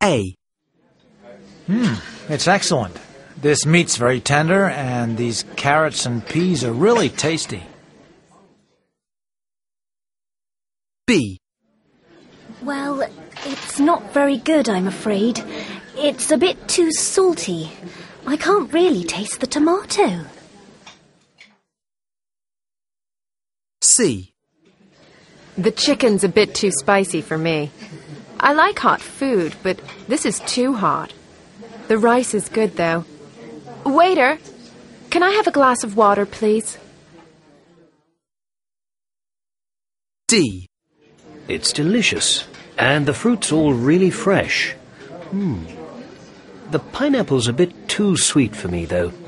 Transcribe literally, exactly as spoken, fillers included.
A. Hmm, it's excellent. This meat's very tender, and these carrots and peas are really tasty. B. Well, it's not very good, I'm afraid. It's a bit too salty. I can't really taste the tomato. C. The chicken's a bit too spicy for me. I like hot food, but this is too hot. The rice is good, though. Waiter, can I have a glass of water, please? D. It's delicious, and the fruit's all really fresh. Hmm. The pineapple's a bit too sweet for me, though.